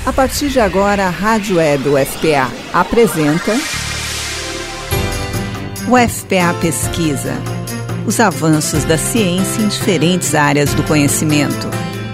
A partir de agora, a Rádio Web UFPA apresenta UFPA Pesquisa. Os avanços da ciência em diferentes áreas do conhecimento.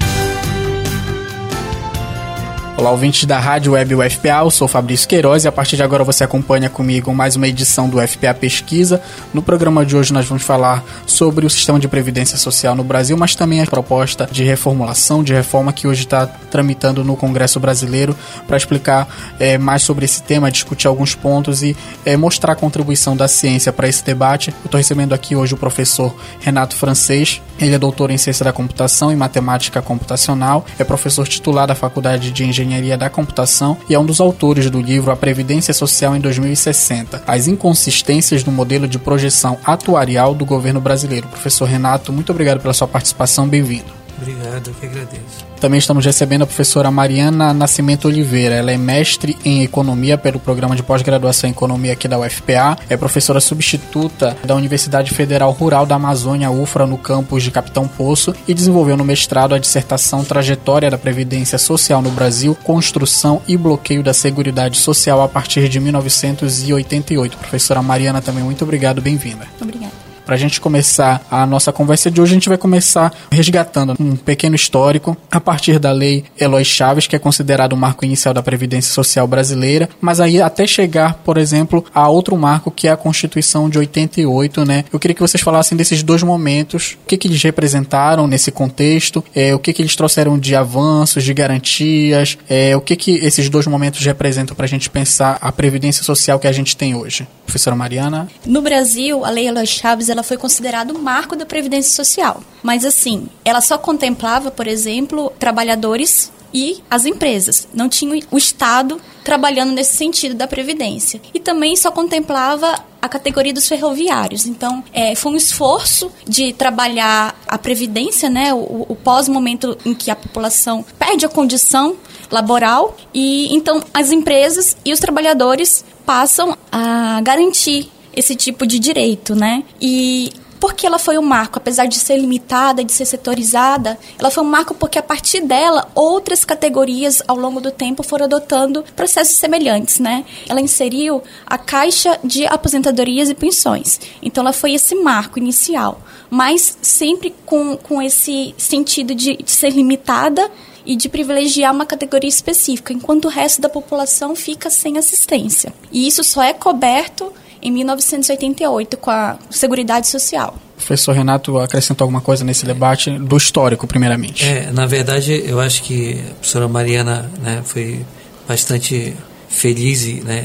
Olá, ouvintes da Rádio Web UFPA, eu sou Fabrício Queiroz e a partir de agora você acompanha comigo mais uma edição do UFPA Pesquisa. No programa de hoje nós vamos falar sobre o sistema de previdência social no Brasil, mas também a proposta de reformulação, de reforma que hoje está tramitando no Congresso Brasileiro para explicar mais sobre esse tema, discutir alguns pontos e mostrar a contribuição da ciência para esse debate. Eu estou recebendo aqui hoje o professor Renato Francês. Ele é doutor em Ciência da Computação e Matemática Computacional, é professor titular da Faculdade de Engenharia da Computação e é um dos autores do livro A Previdência Social em 2060, as inconsistências do modelo de projeção atuarial do governo brasileiro. Professor Renato, muito obrigado pela sua participação, bem-vindo. Obrigado, eu que agradeço. Também estamos recebendo a professora Mariana Nascimento Oliveira. Ela é mestre em Economia pelo Programa de Pós-Graduação em Economia aqui da UFPA. É professora substituta da Universidade Federal Rural da Amazônia, UFRA, no campus de Capitão Poço, e desenvolveu no mestrado a dissertação Trajetória da Previdência Social no Brasil, Construção e Bloqueio da Seguridade Social a partir de 1988. Professora Mariana, também muito obrigado, bem-vinda. Obrigada. Para a gente começar a nossa conversa de hoje, a gente vai começar resgatando um pequeno histórico a partir da Lei Eloy Chaves, que é considerado o marco inicial da Previdência Social brasileira, mas aí até chegar, por exemplo, a outro marco que é a Constituição de 88, né? Eu queria que vocês falassem desses dois momentos, o que eles representaram nesse contexto, o que eles trouxeram de avanços, de garantias, o que esses dois momentos representam para a gente pensar a Previdência Social que a gente tem hoje. Professora Mariana? No Brasil, a Lei Eloy Chaves ela foi considerada o marco da Previdência Social. Mas, assim, ela só contemplava, por exemplo, trabalhadores e as empresas. Não tinha o Estado trabalhando nesse sentido da Previdência. E também só contemplava a categoria dos ferroviários. Então, foi um esforço de trabalhar a Previdência, né, o pós-momento em que a população perde a condição laboral e, então, as empresas e os trabalhadores passam a garantir esse tipo de direito, né? E por que ela foi um marco? Apesar de ser limitada, de ser setorizada, ela foi um marco porque a partir dela, outras categorias ao longo do tempo foram adotando processos semelhantes, né? Ela inseriu a Caixa de Aposentadorias e Pensões. Então, ela foi esse marco inicial, mas sempre com esse sentido de ser limitada e de privilegiar uma categoria específica, enquanto o resto da população fica sem assistência. E isso só é coberto em 1988, com a Seguridade Social. Professor Renato acrescentou alguma coisa nesse debate do histórico, primeiramente? Na verdade, eu acho que a professora Mariana, né, foi bastante feliz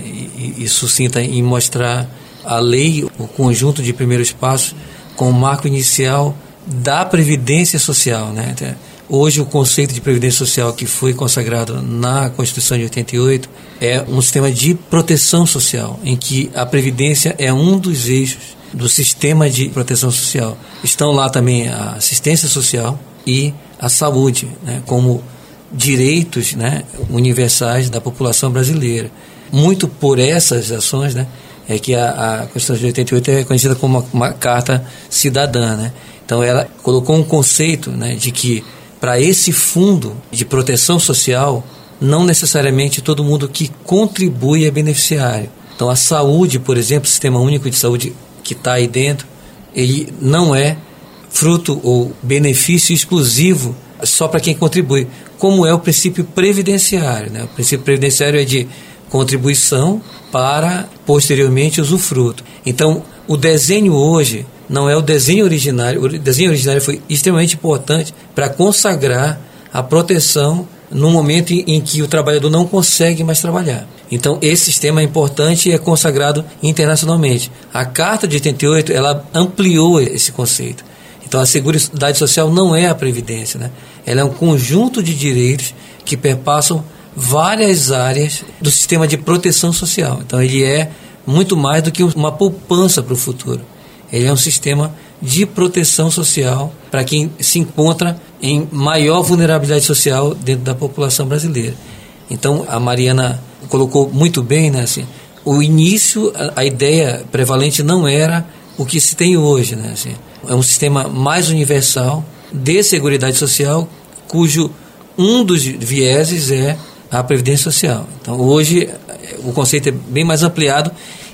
e sucinta em mostrar a lei, o conjunto de primeiros passos, como marco inicial da Previdência Social, né? Hoje, o conceito de Previdência Social que foi consagrado na Constituição de 88 é um sistema de proteção social, em que a Previdência é um dos eixos do sistema de proteção social. Estão lá também a assistência social e a saúde, né, como direitos, né, universais da população brasileira. Muito por essas ações, né, é que a Constituição de 88 é conhecida como uma carta cidadã, né? Então, ela colocou um conceito, né, de que para esse fundo de proteção social, não necessariamente todo mundo que contribui é beneficiário. Então, a saúde, por exemplo, o Sistema Único de Saúde que está aí dentro, ele não é fruto ou benefício exclusivo só para quem contribui, como é o princípio previdenciário, né? O princípio previdenciário é de contribuição para, posteriormente, usufruto. Então, o desenho hoje não é o desenho originário. O desenho originário foi extremamente importante para consagrar a proteção no momento em que o trabalhador não consegue mais trabalhar. Então, esse sistema é importante e é consagrado internacionalmente. A Carta de 88, ela ampliou esse conceito. Então, a Seguridade Social não é a Previdência, né? Ela é um conjunto de direitos que perpassam várias áreas do sistema de proteção social. Então, ele é muito mais do que uma poupança para o futuro. Ele é um sistema de proteção social para quem se encontra em maior vulnerabilidade social dentro da população brasileira. Então, a Mariana colocou muito bem, né, assim, o início, a ideia prevalente não era o que se tem hoje, né, assim, é um sistema mais universal de Seguridade Social, cujo um dos vieses é à Previdência Social. Então, hoje, o conceito é bem mais ampliado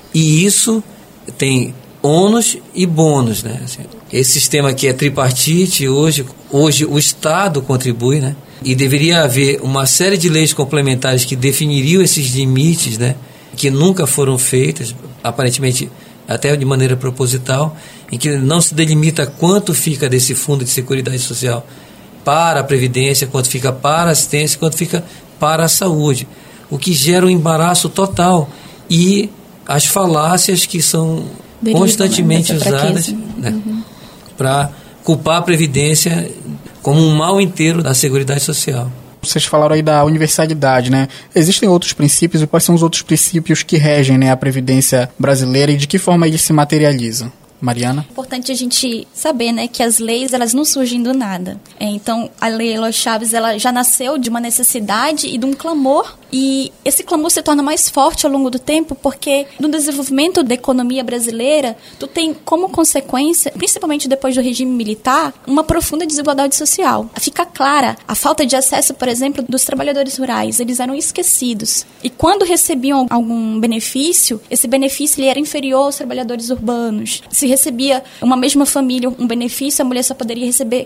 e isso tem ônus e bônus, né? Assim, esse sistema aqui é tripartite, hoje o Estado contribui, né? E deveria haver uma série de leis complementares que definiriam esses limites, né? Que nunca foram feitas, aparentemente até de maneira proposital, em que não se delimita quanto fica desse fundo de seguridade social para a Previdência, quanto fica para a assistência, quanto fica para a saúde, o que gera um embaraço total e as falácias que são constantemente usadas, né, para culpar a Previdência como um mal inteiro da Seguridade Social. Vocês falaram aí da universalidade, né? Existem outros princípios, e quais são os outros princípios que regem, né, a Previdência brasileira e de que forma eles se materializam? Mariana? É importante a gente saber, né, que as leis, elas não surgem do nada. Então, a Lei Eloy Chaves, ela já nasceu de uma necessidade e de um clamor, e esse clamor se torna mais forte ao longo do tempo, porque no desenvolvimento da economia brasileira, tu tem como consequência, principalmente depois do regime militar, uma profunda desigualdade social. Fica clara a falta de acesso, por exemplo, dos trabalhadores rurais. Eles eram esquecidos. E quando recebiam algum benefício, esse benefício ele era inferior aos trabalhadores urbanos. Se recebia uma mesma família um benefício, a mulher só poderia receber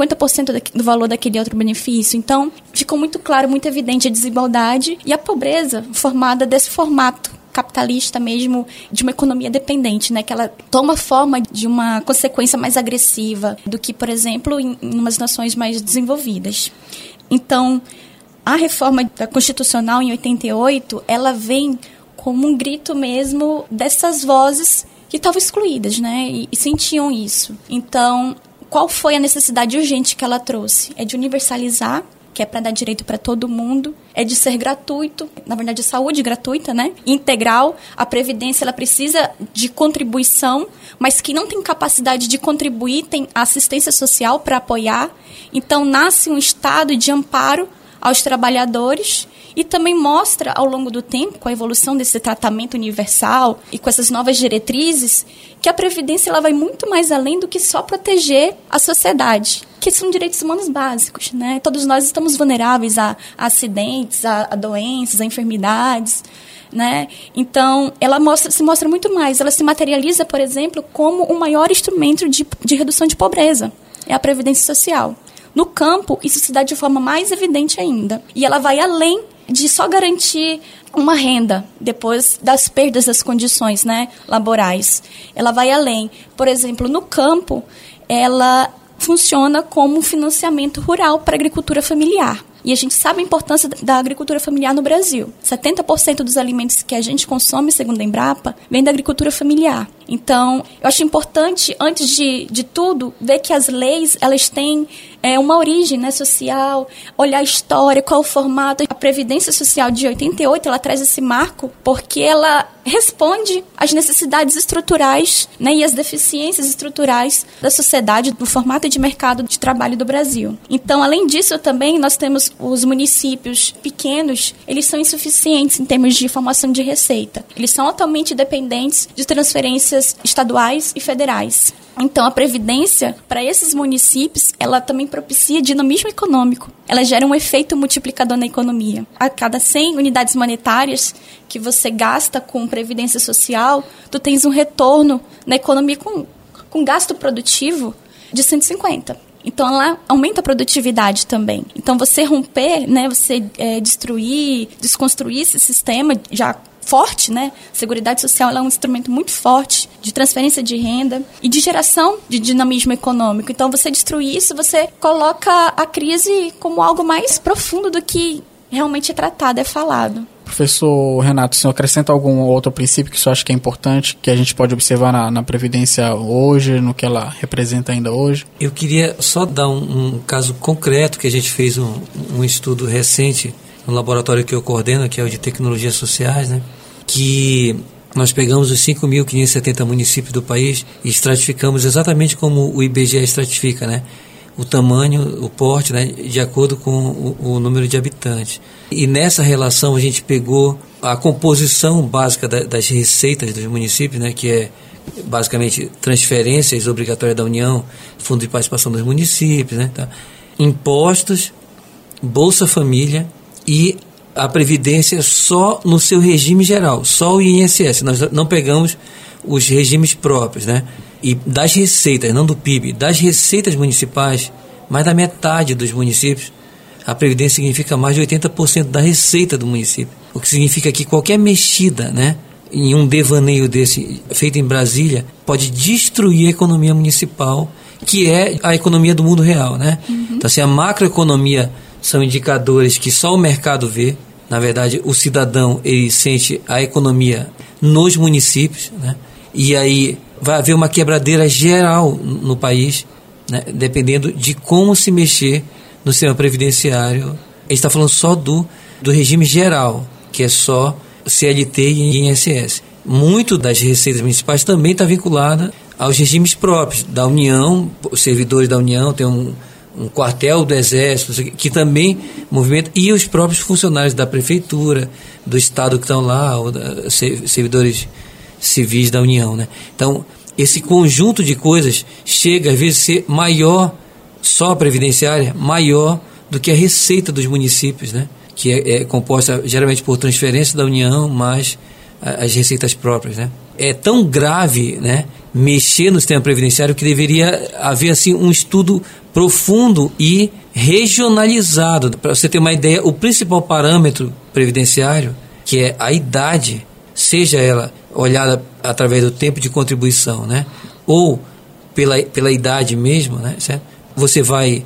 50% do valor daquele outro benefício. Então, ficou muito claro, muito evidente a desigualdade e a pobreza formada desse formato capitalista mesmo, de uma economia dependente, né, que ela toma forma de uma consequência mais agressiva do que, por exemplo, em umas nações mais desenvolvidas. Então, a reforma constitucional em 88, ela vem como um grito mesmo dessas vozes que estavam excluídas, né, e sentiam isso. Então, qual foi a necessidade urgente que ela trouxe? É de universalizar, que é para dar direito para todo mundo, é de ser gratuito, na verdade, saúde gratuita, né? Integral. A Previdência, ela precisa de contribuição, mas que não tem capacidade de contribuir, tem assistência social para apoiar. Então, nasce um estado de amparo aos trabalhadores e também mostra, ao longo do tempo, com a evolução desse tratamento universal e com essas novas diretrizes, que a Previdência ela vai muito mais além do que só proteger a sociedade, que são direitos humanos básicos, né? Todos nós estamos vulneráveis a acidentes, a doenças, a enfermidades, né? Então, ela se mostra muito mais. Ela se materializa, por exemplo, como o maior instrumento de redução de pobreza. É a Previdência Social. No campo, isso se dá de forma mais evidente ainda. E ela vai além de só garantir uma renda depois das perdas das condições, né, laborais. Ela vai além. Por exemplo, no campo, ela funciona como um financiamento rural para a agricultura familiar. E a gente sabe a importância da agricultura familiar no Brasil. 70% dos alimentos que a gente consome, segundo a Embrapa, vem da agricultura familiar. Então, eu acho importante, antes de tudo, ver que as leis, elas têm uma origem, né, social, olhar a história, qual o formato. A Previdência Social de 88, ela traz esse marco porque ela responde às necessidades estruturais, né, e às deficiências estruturais da sociedade, do formato de mercado de trabalho do Brasil. Então, além disso, também nós temos os municípios pequenos, eles são insuficientes em termos de formação de receita. Eles são altamente dependentes de transferências estaduais e federais. Então, a Previdência, para esses municípios, ela também propicia dinamismo econômico. Ela gera um efeito multiplicador na economia. A cada 100 unidades monetárias que você gasta com Previdência Social, tu tens um retorno na economia com gasto produtivo de 150. Então, ela aumenta a produtividade também. Então, você romper, né, você destruir, desconstruir esse sistema já forte, né? Seguridade Social ela é um instrumento muito forte de transferência de renda e de geração de dinamismo econômico. Então, você destruir isso, você coloca a crise como algo mais profundo do que realmente é tratado, é falado. Professor Renato, o senhor acrescenta algum outro princípio que o senhor acha que é importante, que a gente pode observar na Previdência hoje, no que ela representa ainda hoje? Eu queria só dar um caso concreto, que a gente fez um estudo recente no laboratório que eu coordeno, que é o de Tecnologias Sociais, né? Que nós pegamos os 5.570 municípios do país e estratificamos exatamente como o IBGE estratifica, né? O tamanho, o porte, né, de acordo com o número de habitantes. E nessa relação a gente pegou a composição básica das receitas dos municípios, né, que é basicamente transferências obrigatórias da União, fundo de participação dos municípios, né, tá? Impostos, Bolsa Família e a Previdência só no seu regime geral, só o INSS. Nós não pegamos os regimes próprios, né? E das receitas, não do PIB, das receitas municipais, mais da metade dos municípios, a Previdência significa mais de 80% da receita do município. O que significa que qualquer mexida, né, em um devaneio desse feito em Brasília pode destruir a economia municipal, que é a economia do mundo real, né? Então, assim, a macroeconomia são indicadores que só o mercado vê. Na verdade, o cidadão, ele sente a economia nos municípios, né? E aí vai haver uma quebradeira geral no país, né? Dependendo de como se mexer no sistema previdenciário. A gente está falando só do regime geral, que é só CLT e INSS. Muito das receitas municipais também está vinculada aos regimes próprios da União. Os servidores da União têm um quartel do Exército, que também movimenta, e os próprios funcionários da Prefeitura, do Estado que estão lá, ou servidores civis da União, né? Então, esse conjunto de coisas chega, às vezes, a ser maior, só a previdenciária, maior do que a receita dos municípios, né? Que é composta geralmente por transferência da União, mais as receitas próprias, né? É tão grave, né, mexer no sistema previdenciário que deveria haver assim, um estudo profundo e regionalizado. Para você ter uma ideia, o principal parâmetro previdenciário, que é a idade, seja ela olhada através do tempo de contribuição, né, ou pela idade mesmo, né, certo? Você vai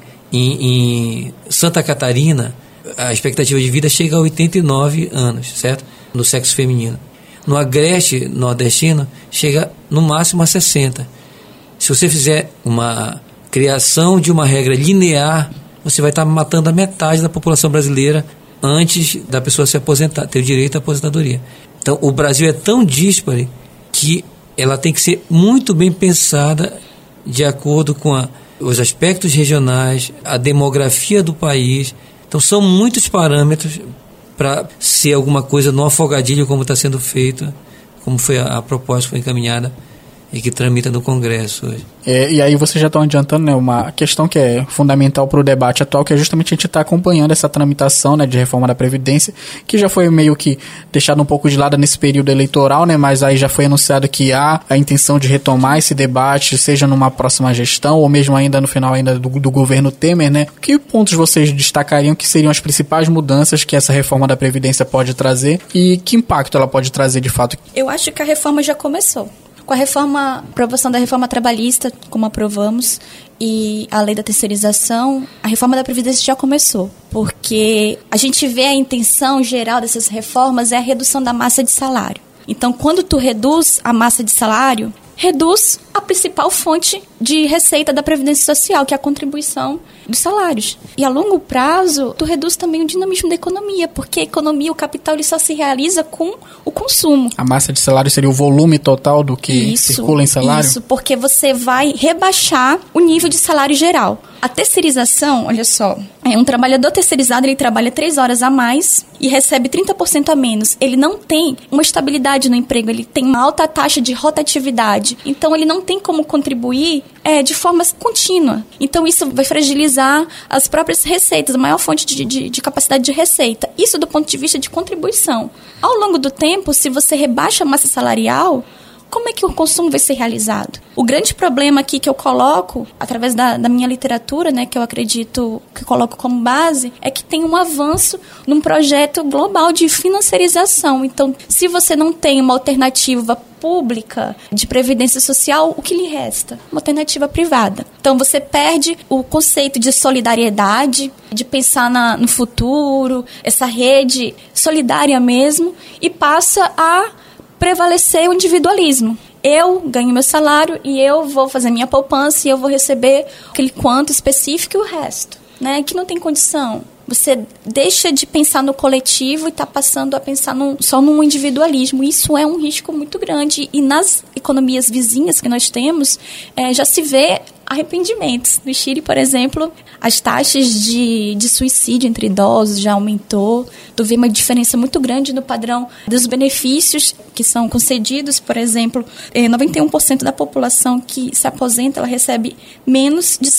em Santa Catarina, a expectativa de vida chega a 89 anos, certo? No sexo feminino. No Agreste nordestino, chega no máximo a 60. Se você fizer uma criação de uma regra linear, você vai estar matando a metade da população brasileira antes da pessoa se aposentar, ter o direito à aposentadoria. Então, o Brasil é tão díspare que ela tem que ser muito bem pensada de acordo com os aspectos regionais, a demografia do país. Então, são muitos parâmetros para ser alguma coisa no afogadilho, como está sendo feito, como foi a proposta que foi encaminhada e que tramita no Congresso hoje. E aí vocês já estão adiantando, né, uma questão que é fundamental para o debate atual, que é justamente a gente estar acompanhando essa tramitação, né, de reforma da Previdência, que já foi meio que deixado um pouco de lado nesse período eleitoral, né, mas aí já foi anunciado que há a intenção de retomar esse debate, seja numa próxima gestão ou mesmo ainda no final ainda do governo Temer, né? Que pontos vocês destacariam que seriam as principais mudanças que essa reforma da Previdência pode trazer e que impacto ela pode trazer de fato? Eu acho que a reforma já começou. Com a aprovação da reforma trabalhista, como aprovamos, e a lei da terceirização, a reforma da Previdência já começou. Porque a gente vê a intenção geral dessas reformas é a redução da massa de salário. Então, quando tu reduz a massa de salário, reduz a principal fonte de receita da Previdência Social, que é a contribuição dos salários. E a longo prazo, tu reduz também o dinamismo da economia, porque a economia, o capital, ele só se realiza com o consumo. A massa de salário seria o volume total do que circula em salário? Isso, porque você vai rebaixar o nível de salário geral. A terceirização, olha só, um trabalhador terceirizado, ele trabalha 3 horas a mais e recebe 30% a menos. Ele não tem uma estabilidade no emprego, ele tem uma alta taxa de rotatividade. Então, ele não tem como contribuir de forma contínua. Então, isso vai fragilizar as próprias receitas, a maior fonte de capacidade de receita. Isso do ponto de vista de contribuição. Ao longo do tempo, se você rebaixa a massa salarial, como é que o consumo vai ser realizado? O grande problema aqui que eu coloco, através da minha literatura, né, que eu acredito, que eu coloco como base, é que tem um avanço num projeto global de financiarização. Então, se você não tem uma alternativa pública de previdência social, o que lhe resta? Uma alternativa privada. Então, você perde o conceito de solidariedade, de pensar no futuro, essa rede solidária mesmo, e passa a prevalecer o individualismo. Eu ganho meu salário e eu vou fazer minha poupança e eu vou receber aquele quanto específico e o resto, né? Que não tem condição. Você deixa de pensar no coletivo e está passando a pensar só num individualismo. Isso é um risco muito grande. E nas economias vizinhas que nós temos, já se vê arrependimentos. No Chile, por exemplo, as taxas de suicídio entre idosos já aumentou. Tu vê uma diferença muito grande no padrão dos benefícios que são concedidos. Por exemplo, 91% da população que se aposenta, ela recebe menos de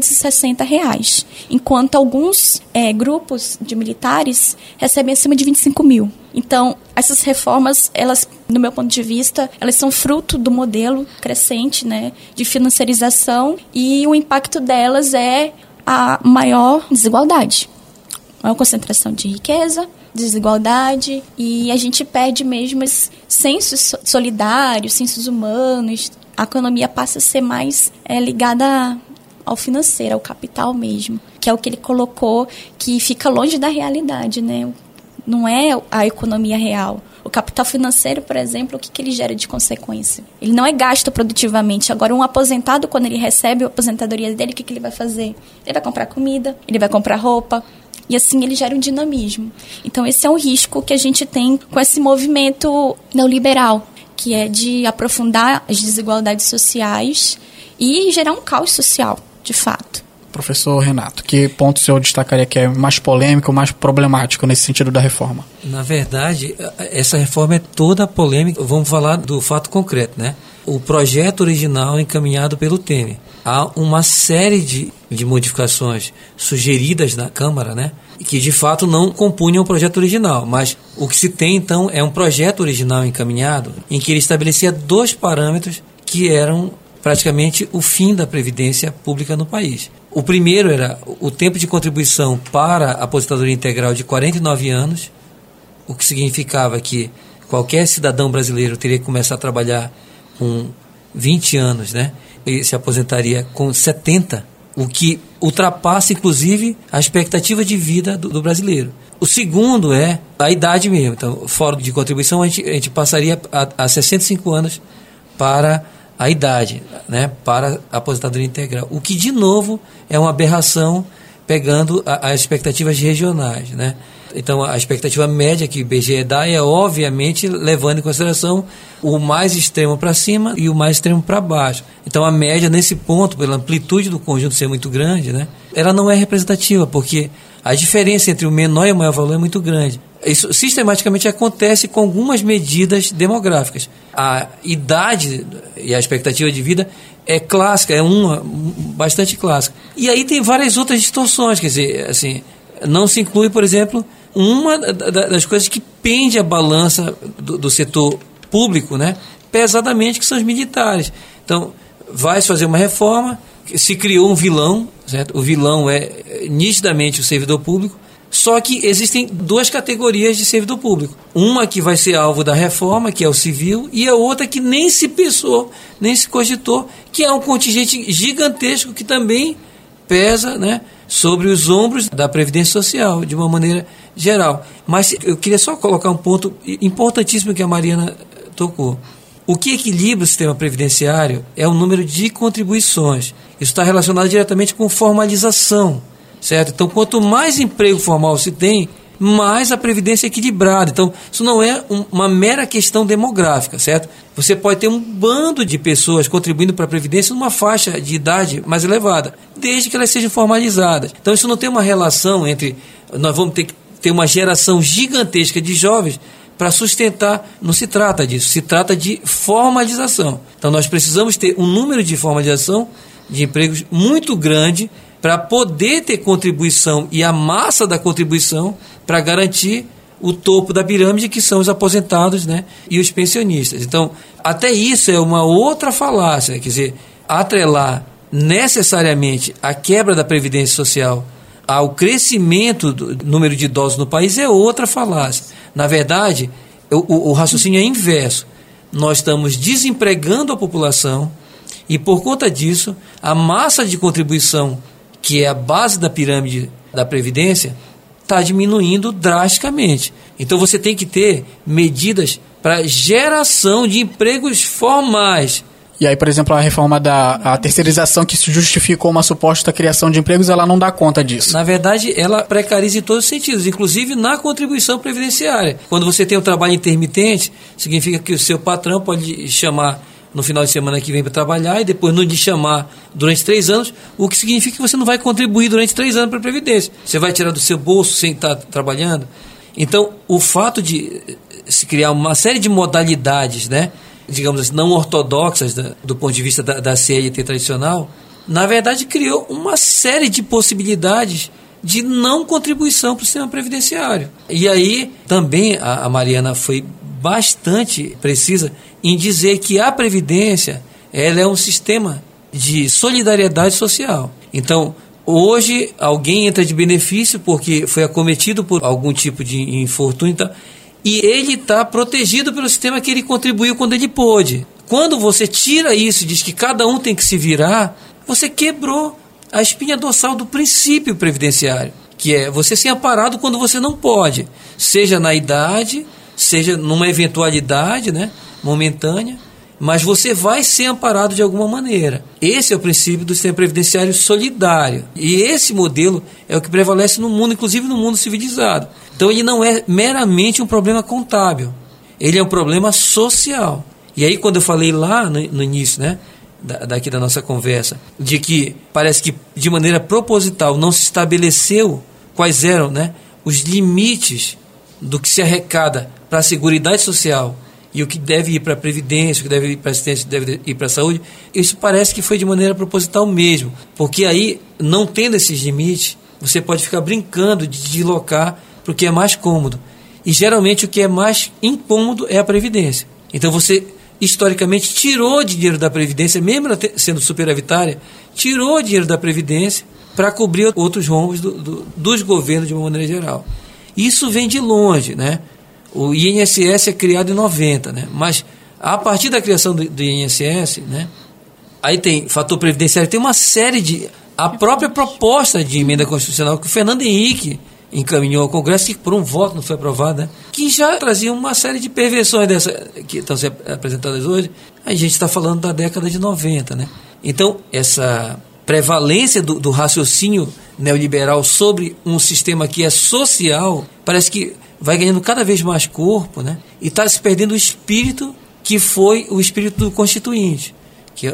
R$760, enquanto alguns grupos de militares recebem acima de 25 mil. Então, essas reformas, elas, no meu ponto de vista, elas são fruto do modelo crescente, né, de financiarização, e o impacto delas é a maior desigualdade, maior concentração de riqueza, desigualdade, e a gente perde mesmo esses sensos solidários, sensos humanos. A economia passa a ser mais ligada ao financeiro, ao capital mesmo, que é o que ele colocou, que fica longe da realidade, né? Não é a economia real. O capital financeiro, por exemplo, o que ele gera de consequência? Ele não é gasto produtivamente. Agora, um aposentado, quando ele recebe a aposentadoria dele, o que ele vai fazer? Ele vai comprar comida, ele vai comprar roupa, e assim ele gera um dinamismo. Então, esse é um risco que a gente tem com esse movimento neoliberal, que é de aprofundar as desigualdades sociais e gerar um caos social, de fato. Professor Renato, que ponto o senhor destacaria que é mais polêmico, mais problemático nesse sentido da reforma? Na verdade, essa reforma é toda polêmica. Vamos falar do fato concreto, né? O projeto original encaminhado pelo Temer. Há uma série de modificações sugeridas na Câmara, né? Que de fato não compunham o projeto original, mas o que se tem então é um projeto original encaminhado em que ele estabelecia 2 parâmetros que eram praticamente o fim da previdência pública no país. O primeiro era o tempo de contribuição para a aposentadoria integral de 49 anos, o que significava que qualquer cidadão brasileiro teria que começar a trabalhar com 20 anos, né? E se aposentaria com 70, o que ultrapassa, inclusive, a expectativa de vida do brasileiro. O segundo é a idade mesmo. Então, fora de contribuição, a gente passaria a 65 anos para a idade, né, para a aposentadoria integral. O que, de novo, é uma aberração pegando as expectativas regionais, né? Então, a expectativa média que o IBGE dá é, obviamente, levando em consideração o mais extremo para cima e o mais extremo para baixo. Então, a média, nesse ponto, pela amplitude do conjunto ser muito grande, né, ela não é representativa, porque a diferença entre o menor e o maior valor é muito grande. Isso sistematicamente acontece com algumas medidas demográficas. A idade e a expectativa de vida é clássica, é uma bastante clássica. E aí tem várias outras distorções, quer dizer, assim, não se inclui, por exemplo, uma das coisas que pende a balança do setor público, né, pesadamente, que são os militares. Então, vai se fazer uma reforma, se criou um vilão, certo? O vilão é nitidamente o servidor público, só que existem 2 categorias de servidor público. Uma que vai ser alvo da reforma, que é o civil, e a outra que nem se pensou, nem se cogitou, que é um contingente gigantesco que também pesa, né, sobre os ombros da Previdência Social, de uma maneira geral. Mas eu queria só colocar um ponto importantíssimo que a Mariana tocou. O que equilibra o sistema previdenciário é o número de contribuições. Isso está relacionado diretamente com formalização, certo? Então, quanto mais emprego formal se tem, mais a previdência é equilibrada. Então, isso não é uma mera questão demográfica, certo? Você pode ter um bando de pessoas contribuindo para a previdência numa faixa de idade mais elevada, desde que elas sejam formalizadas. Então, isso não tem uma relação entre... Nós vamos ter que ter uma geração gigantesca de jovens para sustentar. Não se trata disso, se trata de formalização. Então, nós precisamos ter um número de formalização de empregos muito grande para poder ter contribuição e a massa da contribuição para garantir o topo da pirâmide, que são os aposentados, né, e os pensionistas. Então, até isso é uma outra falácia, quer dizer, atrelar necessariamente a quebra da Previdência Social ao crescimento do número de idosos no país é outra falácia. Na verdade, o raciocínio é inverso. Nós estamos desempregando a população e, por conta disso, a massa de contribuição, que é a base da pirâmide da Previdência, está diminuindo drasticamente. Então você tem que ter medidas para geração de empregos formais. E aí, por exemplo, a reforma da terceirização, que se justificou uma suposta criação de empregos, ela não dá conta disso. Na verdade, ela precariza em todos os sentidos, inclusive na contribuição previdenciária. Quando você tem um trabalho intermitente, significa que o seu patrão pode chamar no final de semana que vem para trabalhar e depois não te chamar durante 3 anos, o que significa que você não vai contribuir durante 3 anos para a Previdência. Você vai tirar do seu bolso sem estar trabalhando. Então, o fato de se criar uma série de modalidades, né, digamos assim, não ortodoxas do ponto de vista da CLT tradicional, na verdade criou uma série de possibilidades de não contribuição para o sistema previdenciário. E aí também a Mariana foi bastante precisa em dizer que a Previdência ela é um sistema de solidariedade social. Então, hoje alguém entra de benefício porque foi acometido por algum tipo de infortúnio e ele está protegido pelo sistema que ele contribuiu quando ele pôde. Quando você tira isso e diz que cada um tem que se virar, você quebrou a espinha dorsal do princípio previdenciário, que é você ser amparado quando você não pode, seja na idade, seja numa eventualidade, né, momentânea, mas você vai ser amparado de alguma maneira. Esse é o princípio do sistema previdenciário solidário. E esse modelo é o que prevalece no mundo, inclusive no mundo civilizado. Então ele não é meramente um problema contábil, ele é um problema social. E aí quando eu falei lá no início, né, daqui da nossa conversa, de que parece que de maneira proposital não se estabeleceu quais eram, né, os limites do que se arrecada para a Seguridade Social e o que deve ir para a Previdência, o que deve ir para a assistência, o que deve ir para a saúde, isso parece que foi de maneira proposital mesmo, porque aí, não tendo esses limites, você pode ficar brincando de deslocar para o que é mais cômodo. E geralmente o que é mais incômodo é a Previdência. Então você historicamente tirou dinheiro da Previdência, mesmo sendo superavitária, tirou dinheiro da Previdência para cobrir outros rombos dos governos de uma maneira geral. Isso vem de longe, né? O INSS é criado em 90, né? Mas a partir da criação do INSS, né? Aí tem fator previdenciário, tem uma série de... A própria proposta de emenda constitucional que o Fernando Henrique encaminhou ao Congresso, que por um voto não foi aprovado, né? Que já trazia uma série de perversões dessa, que estão sendo apresentadas hoje. A gente está falando da década de 90, né? Então, essa prevalência do raciocínio neoliberal sobre um sistema que é social, parece que vai ganhando cada vez mais corpo, né? E está se perdendo o espírito que foi o espírito do Constituinte, que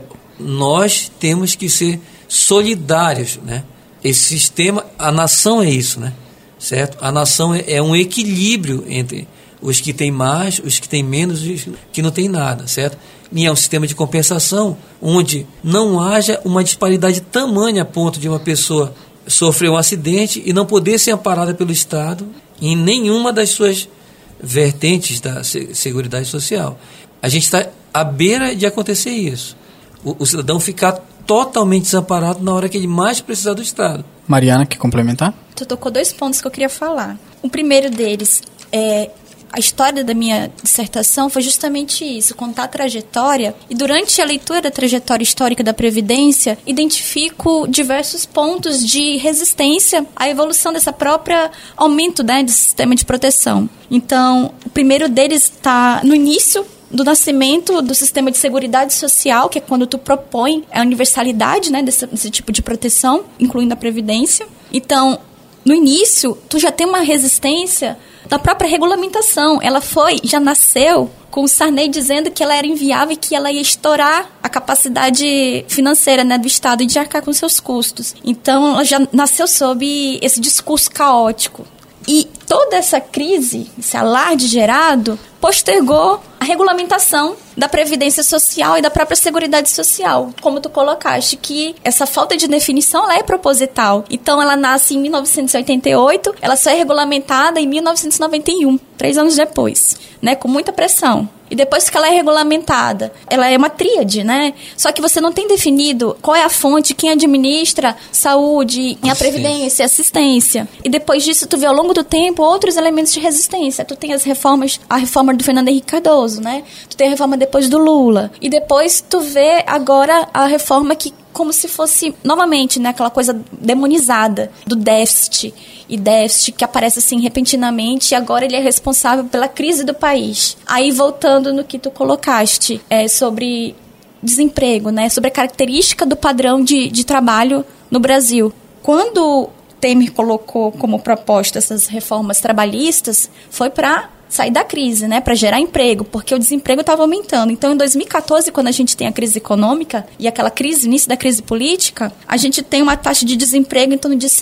nós temos que ser solidários, né? Esse sistema, a nação é isso, né? Certo? A nação é um equilíbrio entre os que têm mais, os que têm menos e os que não têm nada, certo? E é um sistema de compensação onde não haja uma disparidade tamanha a ponto de uma pessoa sofrer um acidente e não poder ser amparada pelo Estado em nenhuma das suas vertentes da Seguridade Social. A gente está à beira de acontecer isso. O cidadão ficar totalmente desamparado na hora que ele mais precisar do Estado. Mariana, quer complementar? Tu tocou 2 pontos que eu queria falar. O primeiro deles é... A história da minha dissertação foi justamente isso, contar a trajetória. E durante a leitura da trajetória histórica da Previdência, identifico diversos pontos de resistência à evolução dessa própria aumento, né, do sistema de proteção. Então, o primeiro deles está no início do nascimento do sistema de seguridade social, que é quando tu propõe a universalidade, né, desse tipo de proteção, incluindo a Previdência. Então, no início, tu já tem uma resistência da própria regulamentação. Ela já nasceu com o Sarney dizendo que ela era inviável e que ela ia estourar a capacidade financeira, né, do Estado de arcar com seus custos. Então, ela já nasceu sob esse discurso caótico. E toda essa crise, esse alarde gerado, postergou a regulamentação da Previdência Social e da própria Seguridade Social. Como tu colocaste, que essa falta de definição ela é proposital. Então, ela nasce em 1988, ela só é regulamentada em 1991, 3 anos depois, né, com muita pressão. E depois que ela é regulamentada, ela é uma tríade, né? Só que você não tem definido qual é a fonte, quem administra saúde, a previdência, assistência. E depois disso, tu vê ao longo do tempo outros elementos de resistência. Tu tem as reformas, a reforma do Fernando Henrique Cardoso, né? Tu tem a reforma depois do Lula. E depois tu vê agora a reforma que como se fosse, novamente, né, aquela coisa demonizada do déficit que aparece assim repentinamente e agora ele é responsável pela crise do país. Aí, voltando no que tu colocaste sobre desemprego, né, sobre a característica do padrão de trabalho no Brasil. Quando Temer colocou como proposta essas reformas trabalhistas, foi para sair da crise, né, para gerar emprego, porque o desemprego estava aumentando. Então, em 2014, quando a gente tem a crise econômica e aquela crise, início da crise política, a gente tem uma taxa de desemprego em torno de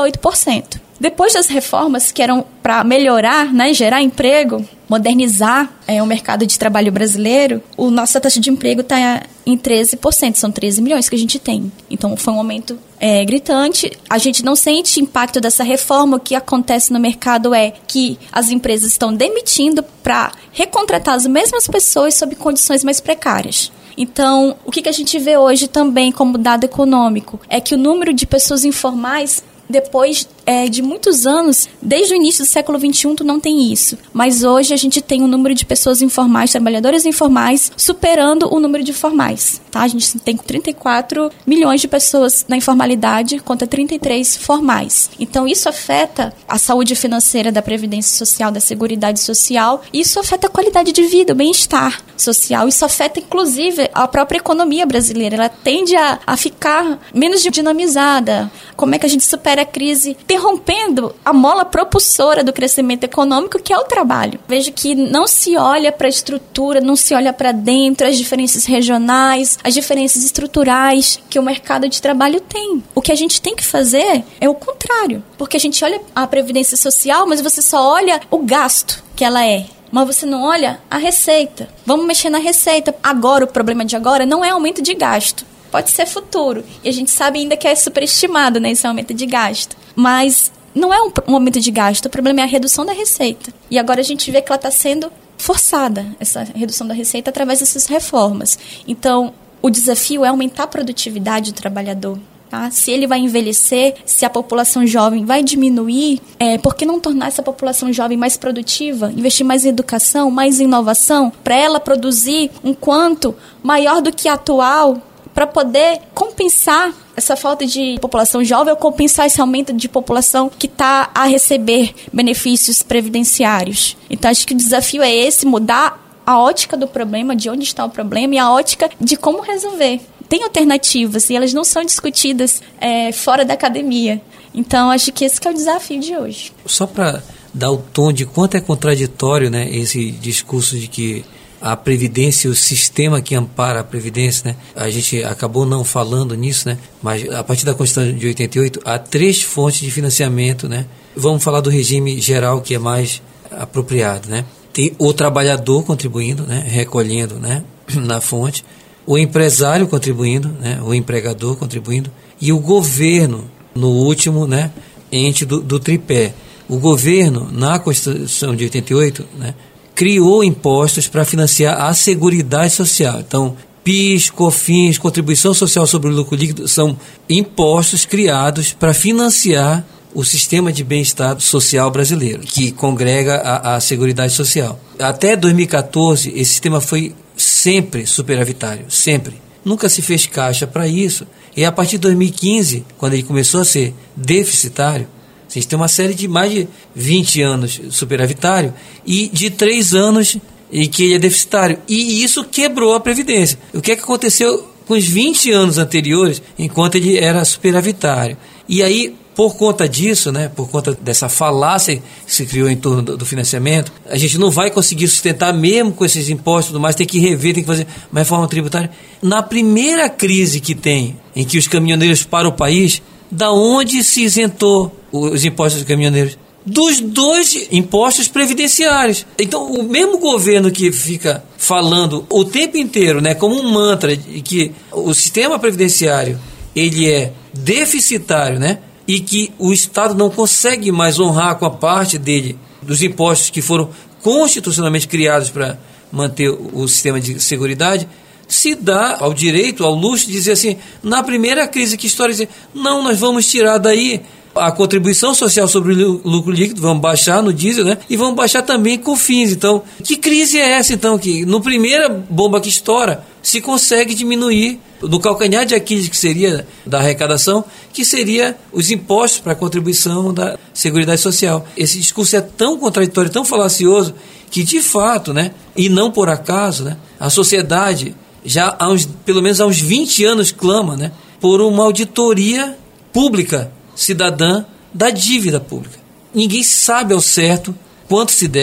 6,8%. Depois das reformas que eram para melhorar, né, gerar emprego, modernizar o mercado de trabalho brasileiro, nossa taxa de emprego está em 13%, são 13 milhões que a gente tem. Então, foi um aumento gritante. A gente não sente impacto dessa reforma. O que acontece no mercado é que as empresas estão demitindo para recontratar as mesmas pessoas sob condições mais precárias. Então, o que a gente vê hoje também como dado econômico é que o número de pessoas informais, depois de muitos anos, desde o início do século XXI, tu não tem isso. Mas hoje a gente tem um número de pessoas informais, trabalhadores informais, superando o número de formais. Tá? A gente tem 34 milhões de pessoas na informalidade contra 33 formais. Então isso afeta a saúde financeira da Previdência Social, da Seguridade Social. Isso afeta a qualidade de vida, o bem-estar social. Isso afeta, inclusive, a própria economia brasileira. Ela tende a ficar menos dinamizada. Como é que a gente supera a crise? Interrompendo a mola propulsora do crescimento econômico, que é o trabalho. Vejo que não se olha para a estrutura, não se olha para dentro, as diferenças regionais, as diferenças estruturais que o mercado de trabalho tem. O que a gente tem que fazer é o contrário, porque a gente olha a Previdência Social, mas você só olha o gasto que ela é. Mas você não olha a receita. Vamos mexer na receita. Agora, o problema de agora não é aumento de gasto. Pode ser futuro. E a gente sabe ainda que é superestimado, né, esse aumento de gasto. Mas não é um aumento de gasto, o problema é a redução da receita. E agora a gente vê que ela está sendo forçada, essa redução da receita, através dessas reformas. Então, o desafio é aumentar a produtividade do trabalhador. Tá? Se ele vai envelhecer, se a população jovem vai diminuir, por que não tornar essa população jovem mais produtiva, investir mais em educação, mais em inovação, para ela produzir um quanto maior do que a atual, para poder compensar essa falta de população jovem ou compensar esse aumento de população que está a receber benefícios previdenciários. Então, acho que o desafio é esse, mudar a ótica do problema, de onde está o problema, e a ótica de como resolver. Tem alternativas e elas não são discutidas fora da academia. Então, acho que esse que é o desafio de hoje. Só para dar o tom de quanto é contraditório, né, esse discurso de que a Previdência, o sistema que ampara a Previdência, né? A gente acabou não falando nisso, né? Mas a partir da Constituição de 88, há 3 fontes de financiamento, né? Vamos falar do regime geral, que é mais apropriado, né? Tem o trabalhador contribuindo, né? Recolhendo, né? Na fonte, o empresário contribuindo, né? O empregador contribuindo, e o governo, no último, né? Ente do tripé. O governo, na Constituição de 88, né? Criou impostos para financiar a Seguridade Social. Então, PIS, COFINS, Contribuição Social sobre o Lucro Líquido, são impostos criados para financiar o sistema de bem-estar social brasileiro, que congrega a Seguridade Social. Até 2014, esse sistema foi sempre superavitário, sempre. Nunca se fez caixa para isso. E a partir de 2015, quando ele começou a ser deficitário, a gente tem uma série de mais de 20 anos superavitário e de 3 anos em que ele é deficitário. E isso quebrou a Previdência. O que é que aconteceu com os 20 anos anteriores, enquanto ele era superavitário? E aí, por conta disso, né, por conta dessa falácia que se criou em torno do financiamento, a gente não vai conseguir sustentar mesmo com esses impostos e tudo mais, tem que rever, tem que fazer uma reforma tributária. Na primeira crise que tem, em que os caminhoneiros param o país, da onde se isentou os impostos dos caminhoneiros? Dos 2 impostos previdenciários. Então, o mesmo governo que fica falando o tempo inteiro, né, como um mantra, de que o sistema previdenciário ele é deficitário, né, e que o Estado não consegue mais honrar com a parte dele dos impostos que foram constitucionalmente criados para manter o sistema de seguridade, se dá ao direito, ao luxo de dizer assim, na primeira crise que história, dizer, não, nós vamos tirar daí a contribuição social sobre o lucro líquido, vamos baixar no diesel, né? E vamos baixar também COFINS. Então, que crise é essa, então, que no primeira bomba que estoura, se consegue diminuir no calcanhar de Aquiles, que seria da arrecadação, que seria os impostos para a contribuição da Seguridade Social. Esse discurso é tão contraditório, tão falacioso, que de fato, né? E não por acaso, né? A sociedade já pelo menos há uns 20 anos clama, né, por uma auditoria pública cidadã da dívida pública. Ninguém sabe ao certo quanto se deve,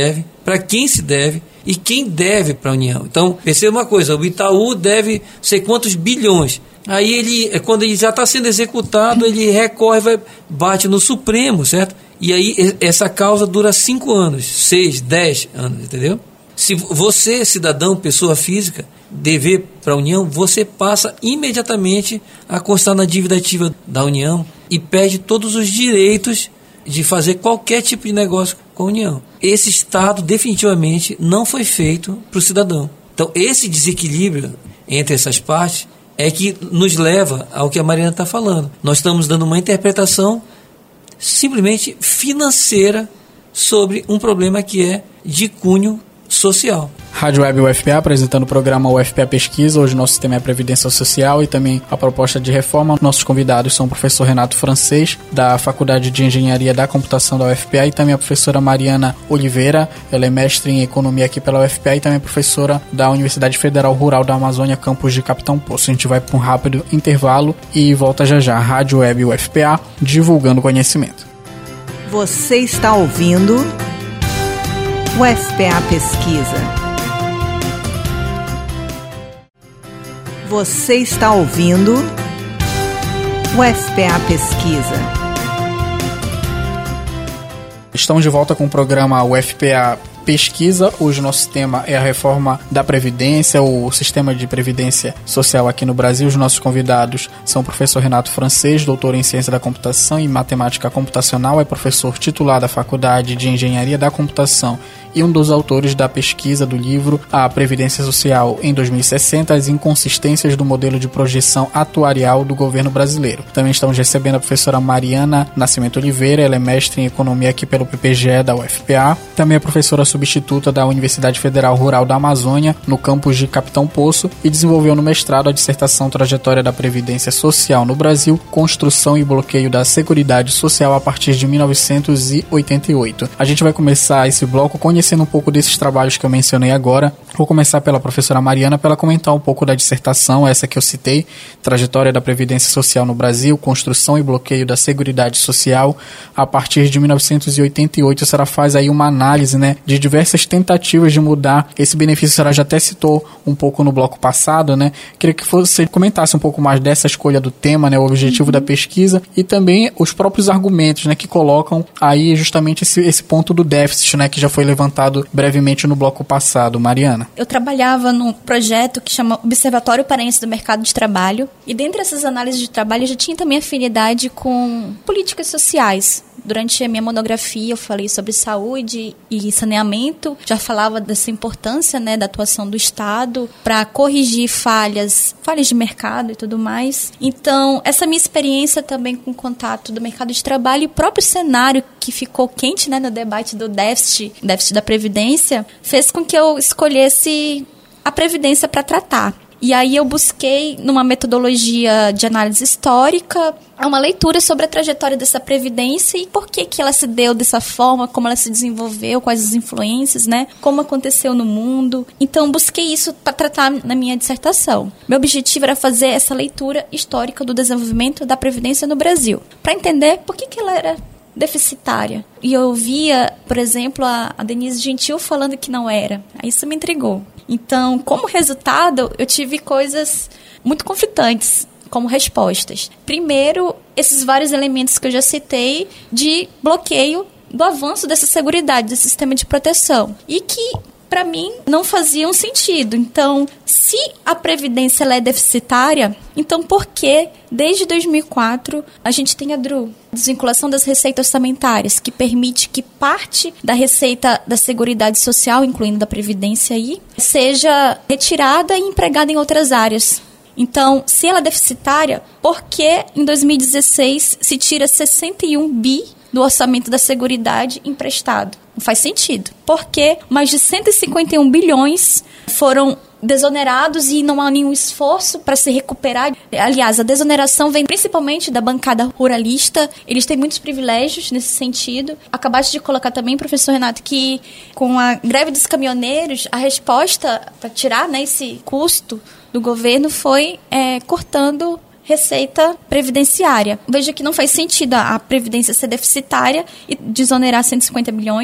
para quem se deve e quem deve para a União. Então, perceba uma coisa, o Itaú deve sei quantos bilhões. Aí quando ele já está sendo executado, ele recorre, bate no Supremo, certo? E aí essa causa dura 5 anos, 6, 10 anos, entendeu? Se você, cidadão, pessoa física, dever para a União, você passa imediatamente a constar na dívida ativa da União e perde todos os direitos de fazer qualquer tipo de negócio com a União. Esse Estado definitivamente não foi feito para o cidadão. Então esse desequilíbrio entre essas partes é que nos leva ao que a Mariana está falando. Nós estamos dando uma interpretação simplesmente financeira sobre um problema que é de cunho social. Rádio Web UFPA apresentando o programa UFPA Pesquisa. Hoje nosso tema é a Previdência Social e também a proposta de reforma. Nossos convidados são o professor Renato Francês, da Faculdade de Engenharia da Computação da UFPA, e também a professora Mariana Oliveira. Ela é mestre em Economia aqui pela UFPA e também professora da Universidade Federal Rural da Amazônia, campus de Capitão Poço. A gente vai para um rápido intervalo e volta já já. Rádio Web UFPA, divulgando conhecimento. Você está ouvindo UFPA Pesquisa. Você está ouvindo UFPA Pesquisa. Estamos de volta com o programa UFPA Pesquisa. Hoje o nosso tema é a reforma da Previdência, o sistema de previdência social aqui no Brasil. Os nossos convidados são o professor Renato Francês, doutor em Ciência da Computação e Matemática Computacional, é professor titular da Faculdade de Engenharia da Computação e um dos autores da pesquisa do livro A Previdência Social em 2060, as inconsistências do modelo de projeção atuarial do governo brasileiro. Também estamos recebendo a professora Mariana Nascimento Oliveira, ela é mestre em Economia aqui pelo PPGE da UFPA, também é professora substituta da Universidade Federal Rural da Amazônia, no campus de Capitão Poço, e desenvolveu no mestrado a dissertação Trajetória da Previdência Social no Brasil, Construção e Bloqueio da Seguridade Social a partir de 1988. A gente vai começar esse bloco conhecendo um pouco desses trabalhos que eu mencionei agora. Vou começar pela professora Mariana, para ela comentar um pouco da dissertação, essa que eu citei, Trajetória da Previdência Social no Brasil, Construção e Bloqueio da Seguridade Social a partir de 1988. A senhora faz aí uma análise, né, de diversas tentativas de mudar esse benefício. A senhora já até citou um pouco no bloco passado, né? Queria que você comentasse um pouco mais dessa escolha do tema, né, o objetivo da pesquisa e também os próprios argumentos, né, que colocam aí justamente esse ponto do déficit, né, que já foi levantado brevemente no bloco passado. Mariana. Eu trabalhava num projeto que chama Observatório Paraense do Mercado de Trabalho, e dentre essas análises de trabalho eu já tinha também afinidade com políticas sociais. Durante a minha monografia eu falei sobre saúde e saneamento, já falava dessa importância, né, da atuação do Estado para corrigir falhas de mercado e tudo mais. Então, essa minha experiência também com o contato do mercado de trabalho e o próprio cenário que ficou quente, né, no debate do déficit da Previdência, fez com que eu escolhesse a Previdência para tratar. E aí eu busquei, numa metodologia de análise histórica, uma leitura sobre a trajetória dessa Previdência e por que ela se deu dessa forma, como ela se desenvolveu, quais as influências, né? Como aconteceu no mundo. Então, busquei isso para tratar na minha dissertação. Meu objetivo era fazer essa leitura histórica do desenvolvimento da Previdência no Brasil, para entender por que ela era deficitária. E eu ouvia, por exemplo, a Denise Gentil falando que não era. Isso me intrigou. Então, como resultado, eu tive coisas muito conflitantes como respostas. Primeiro, esses vários elementos que eu já citei de bloqueio do avanço dessa seguridade, desse sistema de proteção. E que, para mim, não faziam sentido. Então, se a Previdência ela é deficitária, então por que, desde 2004, a gente tem a DRU, desvinculação das receitas orçamentárias, que permite que parte da receita da Seguridade Social, incluindo da Previdência aí, seja retirada e empregada em outras áreas? Então, se ela é deficitária, por que em 2016 se tira 61 bi do orçamento da Seguridade emprestado? Não faz sentido. Porque mais de 151 bilhões foram desonerados e não há nenhum esforço para se recuperar. Aliás, a desoneração vem principalmente da bancada ruralista. Eles têm muitos privilégios nesse sentido. Acabaste de colocar também, professor Renato, que com a greve dos caminhoneiros, a resposta para tirar, né, esse custo do governo foi cortando receita previdenciária. Veja que não faz sentido a Previdência ser deficitária e desonerar 150 bilhões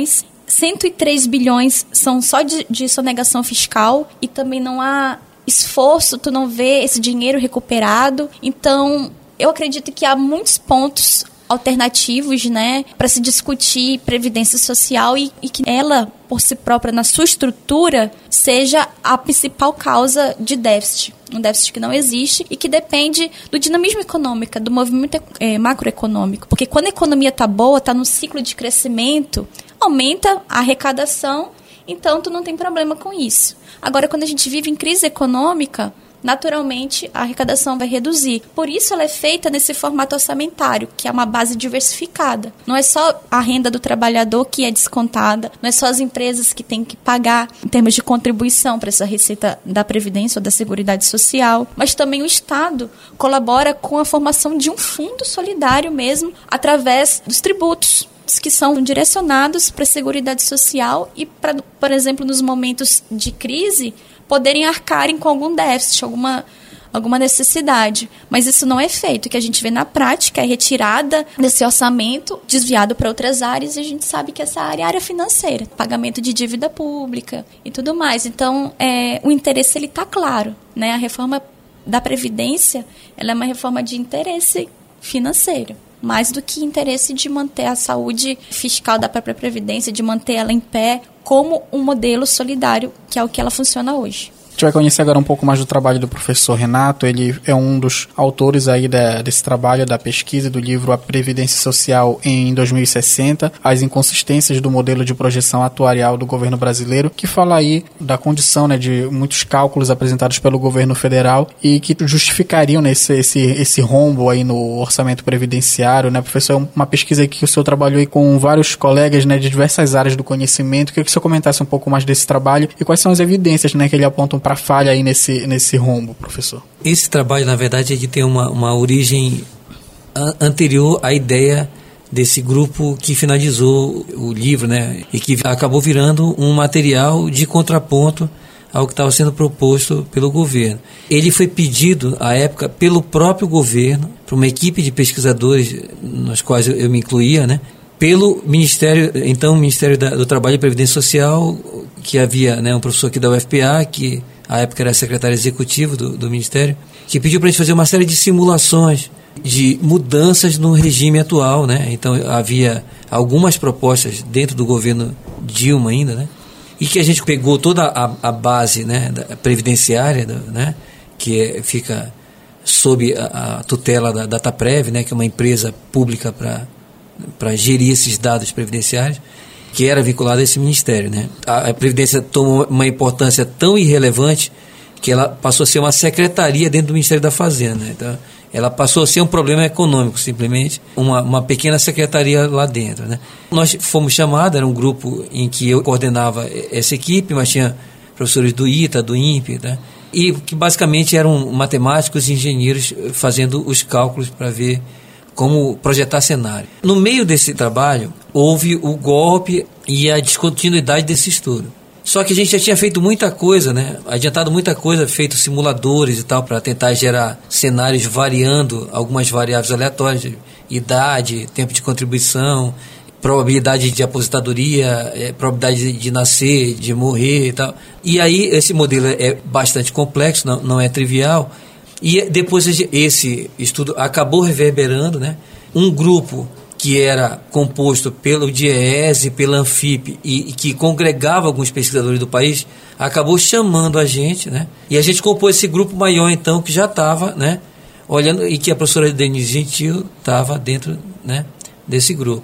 103 bilhões são só de sonegação fiscal e também não há esforço, tu não vê esse dinheiro recuperado. Então, eu acredito que há muitos pontos alternativos, né, para se discutir previdência social e que ela, por si própria, na sua estrutura, seja a principal causa de déficit. Um déficit que não existe e que depende do dinamismo econômico, do movimento macroeconômico. Porque quando a economia está boa, está no ciclo de crescimento, aumenta a arrecadação, então tu não tem problema com isso. Agora, quando a gente vive em crise econômica, naturalmente a arrecadação vai reduzir. Por isso ela é feita nesse formato orçamentário, que é uma base diversificada. Não é só a renda do trabalhador que é descontada, não é só as empresas que têm que pagar em termos de contribuição para essa receita da Previdência ou da Seguridade Social, mas também o Estado colabora com a formação de um fundo solidário mesmo, através dos tributos, que são direcionados para a Seguridade Social e para, por exemplo, nos momentos de crise, poderem arcarem com algum déficit, alguma necessidade. Mas isso não é feito. O que a gente vê na prática é retirada desse orçamento, desviado para outras áreas, e a gente sabe que essa área é a área financeira, pagamento de dívida pública e tudo mais. Então, o interesse está claro, né? A reforma da Previdência, ela é uma reforma de interesse financeiro, mais do que interesse de manter a saúde fiscal da própria Previdência, de manter ela em pé como um modelo solidário, que é o que ela funciona hoje. A gente vai conhecer agora um pouco mais do trabalho do professor Renato. Ele é um dos autores aí desse trabalho, da pesquisa do livro A Previdência Social em 2060, as inconsistências do modelo de projeção atuarial do governo brasileiro, que fala aí da condição, né, de muitos cálculos apresentados pelo governo federal e que justificariam, né, esse rombo aí no orçamento previdenciário, né, professor? É uma pesquisa aí que o senhor trabalhou aí com vários colegas, né, de diversas áreas do conhecimento. Queria que o senhor comentasse um pouco mais desse trabalho e quais são as evidências, né, que ele apontam para falha aí nesse rombo, professor. Esse trabalho, na verdade, ele tem uma origem anterior à ideia desse grupo que finalizou o livro, né, e que acabou virando um material de contraponto ao que estava sendo proposto pelo governo. Ele foi pedido, à época, pelo próprio governo, para uma equipe de pesquisadores, nos quais eu me incluía, né, pelo Ministério, então, Ministério do Trabalho e Previdência Social, que havia, né, um professor aqui da UFPA, que à época era secretário executivo do Ministério, que pediu para a gente fazer uma série de simulações de mudanças no regime atual, né? Então havia algumas propostas dentro do governo Dilma ainda, né? E que a gente pegou toda a base, né, previdenciária, né, que fica sob a tutela da Dataprev, né, que é uma empresa pública para gerir esses dados previdenciários, que era vinculada a esse ministério, né? A Previdência tomou uma importância tão irrelevante que ela passou a ser uma secretaria dentro do Ministério da Fazenda, né? Então, ela passou a ser um problema econômico, simplesmente, uma pequena secretaria lá dentro, né? Nós fomos chamados, era um grupo em que eu coordenava essa equipe, mas tinha professores do ITA, do INPE, né? E que basicamente eram matemáticos e engenheiros fazendo os cálculos para ver como projetar cenário. No meio desse trabalho, houve o golpe e a descontinuidade desse estudo. Só que a gente já tinha feito muita coisa, né? Adiantado muita coisa, feito simuladores e tal, para tentar gerar cenários variando algumas variáveis aleatórias, idade, tempo de contribuição, probabilidade de aposentadoria, probabilidade de nascer, de morrer e tal. E aí esse modelo é bastante complexo, não é trivial. E depois esse estudo acabou reverberando, né? Um grupo que era composto pelo DIEESE, pela Anfip e que congregava alguns pesquisadores do país, acabou chamando a gente, né? E a gente compôs esse grupo maior, então, que já estava, né, olhando, e que a professora Denise Gentil estava dentro, né, desse grupo.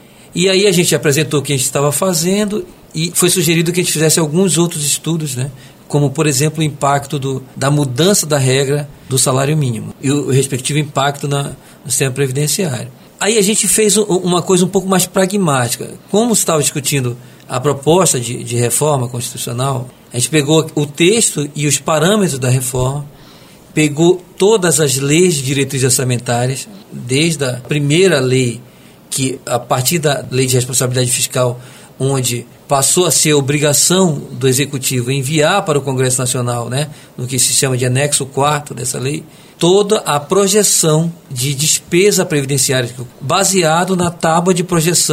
E aí a gente apresentou o que a gente estava fazendo e foi sugerido que a gente fizesse alguns outros estudos, né? Como, por exemplo, o impacto da mudança da regra do salário mínimo e o respectivo impacto no sistema previdenciário. Aí a gente fez uma coisa um pouco mais pragmática. Como se estava discutindo a proposta de reforma constitucional, a gente pegou o texto e os parâmetros da reforma, pegou todas as leis de diretrizes orçamentárias, desde a primeira lei, que a partir da lei de responsabilidade fiscal, onde passou a ser obrigação do Executivo enviar para o Congresso Nacional, né, no que se chama de anexo 4 dessa lei, toda a projeção de despesa previdenciária, baseado na tábua de projeção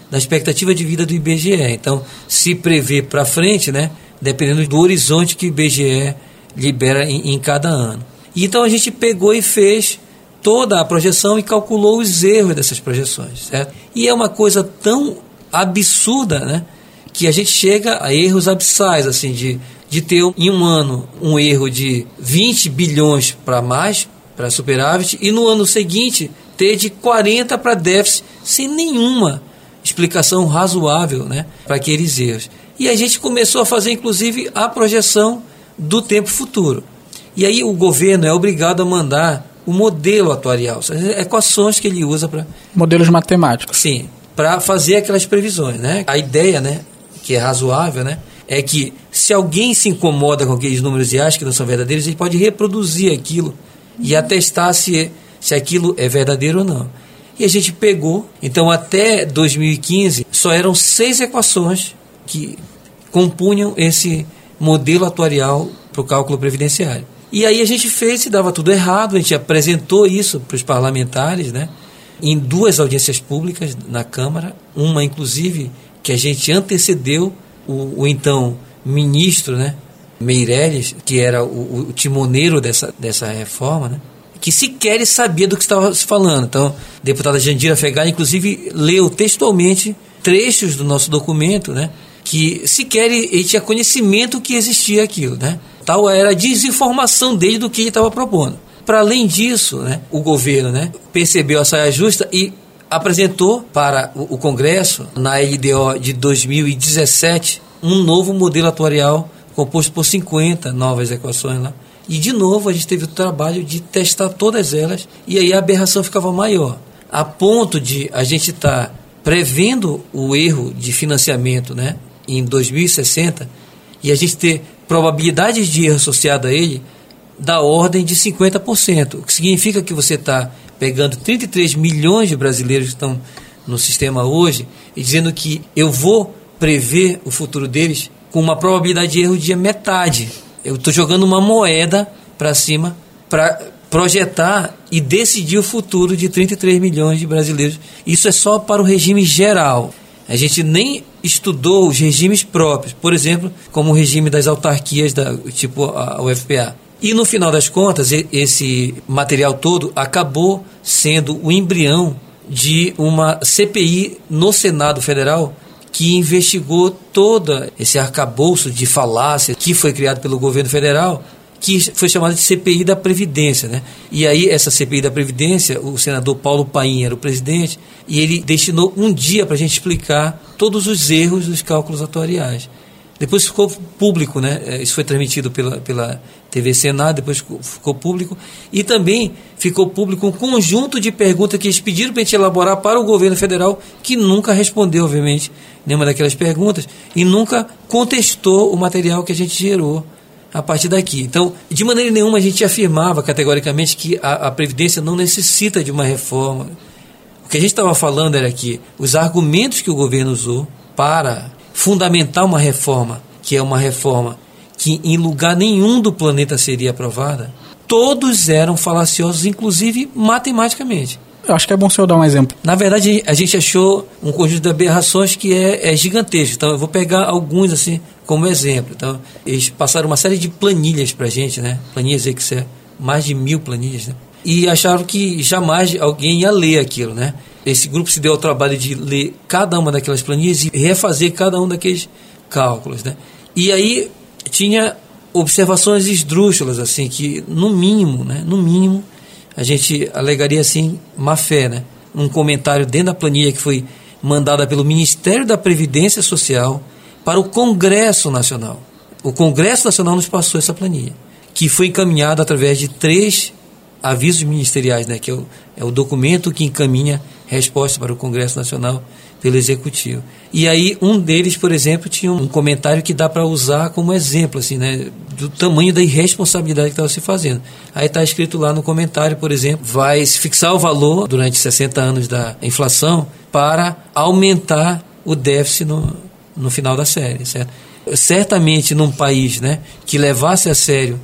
da expectativa de vida do IBGE. Então, se prevê para frente, né, dependendo do horizonte que o IBGE libera em cada ano. E então a gente pegou e fez toda a projeção e calculou os erros dessas projeções, certo? E é uma coisa tão absurda, né, que a gente chega a erros abissais, assim, de ter em um ano um erro de 20 bilhões para mais, para superávit, e no ano seguinte ter de 40 para déficit, sem nenhuma explicação razoável, né, para aqueles erros. E a gente começou a fazer, inclusive, a projeção do tempo futuro. E aí o governo é obrigado a mandar o modelo atuarial, as equações que ele usa para... Modelos matemáticos. Sim, para fazer aquelas previsões, né? A ideia, né, que é razoável, né, é que se alguém se incomoda com aqueles números e acha que não são verdadeiros, ele pode reproduzir aquilo e atestar se aquilo é verdadeiro ou não. E a gente pegou, então até 2015, só eram 6 equações que compunham esse modelo atuarial para o cálculo previdenciário. E aí a gente fez e dava tudo errado, a gente apresentou isso para os parlamentares, né, em 2 audiências públicas na Câmara, uma inclusive que a gente antecedeu o então ministro, né, Meirelles, que era o timoneiro dessa reforma, né, que sequer sabia do que estava se falando. Então, a deputada Jandira Fegali, inclusive, leu textualmente trechos do nosso documento, né, que sequer ele tinha conhecimento que existia aquilo, né. Tal era a desinformação dele do que ele estava propondo. Para além disso, né, o governo, né, percebeu a saia justa e apresentou para o Congresso, na LDO de 2017, um novo modelo atuarial composto por 50 novas equações lá. E, de novo, a gente teve o trabalho de testar todas elas e aí a aberração ficava maior, a ponto de a gente estar prevendo o erro de financiamento, né, em 2060 e a gente ter probabilidades de erro associada a ele da ordem de 50%, o que significa que você está pegando 33 milhões de brasileiros que estão no sistema hoje e dizendo que eu vou prever o futuro deles com uma probabilidade de erro de metade. Eu estou jogando uma moeda para cima para projetar e decidir o futuro de 33 milhões de brasileiros. Isso é só para o regime geral. A gente nem estudou os regimes próprios, por exemplo, como o regime das autarquias, tipo a UFPA. E no final das contas, esse material todo acabou sendo o embrião de uma CPI no Senado Federal que investigou todo esse arcabouço de falácia que foi criado pelo governo federal, que foi chamada de CPI da Previdência, né? E aí essa CPI da Previdência, o senador Paulo Paim era o presidente, e ele destinou um dia para a gente explicar todos os erros dos cálculos atuariais. Depois ficou público, né? Isso foi transmitido pela TV Senado, depois ficou público. E também ficou público um conjunto de perguntas que eles pediram para a gente elaborar para o governo federal, que nunca respondeu, obviamente, nenhuma daquelas perguntas, e nunca contestou o material que a gente gerou a partir daqui. Então, de maneira nenhuma a gente afirmava categoricamente que a Previdência não necessita de uma reforma. O que a gente estava falando era que os argumentos que o governo usou para fundamentar uma reforma, que é uma reforma que em lugar nenhum do planeta seria aprovada, todos eram falaciosos, inclusive matematicamente. Eu acho que é bom o senhor dar um exemplo. Na verdade, a gente achou um conjunto de aberrações que é gigantesco. Então, eu vou pegar alguns assim como exemplo. Então, eles passaram uma série de planilhas para a gente, né? Planilhas Excel, mais de 1000 planilhas, né? E acharam que jamais alguém ia ler aquilo, né? Esse grupo se deu ao trabalho de ler cada uma daquelas planilhas e refazer cada um daqueles cálculos, né? E aí tinha observações esdrúxulas, assim, que no mínimo, né? No mínimo, a gente alegaria, assim, má fé, né? Um comentário dentro da planilha que foi mandada pelo Ministério da Previdência Social para o Congresso Nacional. O Congresso Nacional nos passou essa planilha, que foi encaminhada através de 3 avisos ministeriais, né? Que é o documento que encaminha resposta para o Congresso Nacional pelo Executivo. E aí um deles, por exemplo, tinha um comentário que dá para usar como exemplo, assim, né, do tamanho da irresponsabilidade que estava se fazendo. Aí está escrito lá no comentário, por exemplo, vai se fixar o valor durante 60 anos da inflação para aumentar o déficit no final da série, certo? Certamente num país, né, que levasse a sério